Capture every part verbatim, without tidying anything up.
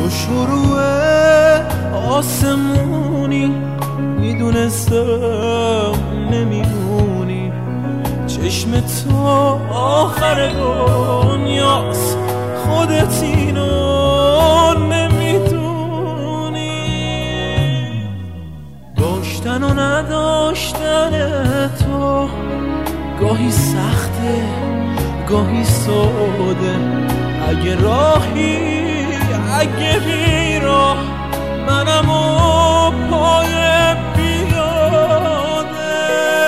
تو شروع آسمونی، میدونستم نمیمونی. چشم تو آخر دنیاست، خودت اینو نمیدونی. داشتن و نداشتن تو گاهی سخته گاهی ساده. اگه راهی اگه بی راه، منم و پای بیاده.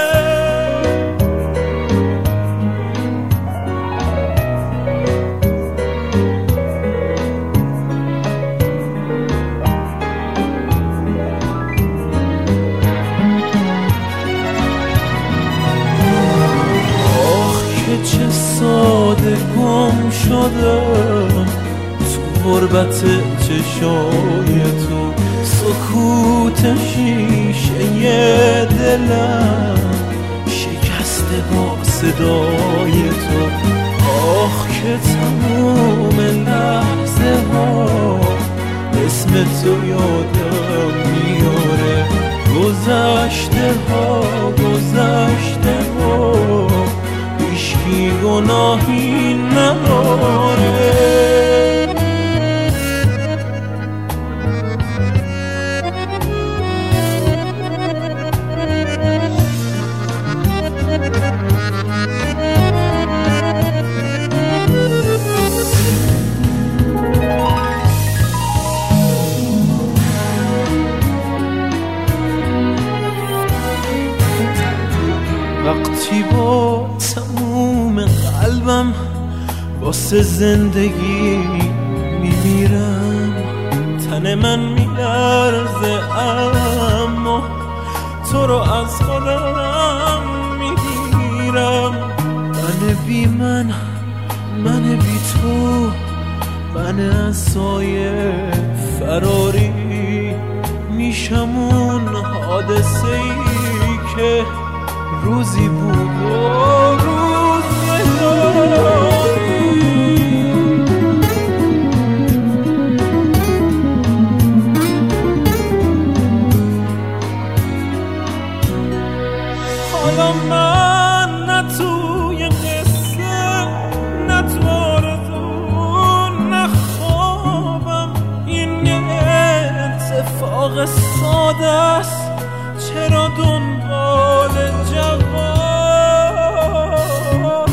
آخ که چه ساده گم شدم تو غربت چشای تو. سکوت شیشه دلم شکسته با صدای تو. آخ که تموم لحظه ها اسم تو یادم میاره. گذشته ها گذشته ها هیچکی گناهی نداره. وقتی با تموم قلبم واسه زندگی میمیرم، تن من میلرزه اما تو رو از خودم میگیرم. من بی من، من بی تو، من از سایه فراری میشم. اون حادثه ای که روزی بود و روز نداری. حالا من نه توی قصه نه تو آرزو نه خوابم. این یه اتفاق ساده است، چرا دنبال جواب؟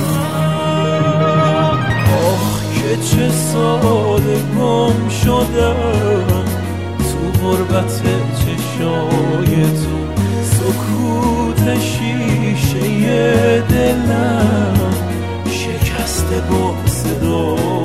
آخ که چه ساده گم شدم تو غربت چشای تو. سکوت شیشه دلم شکسته با صدا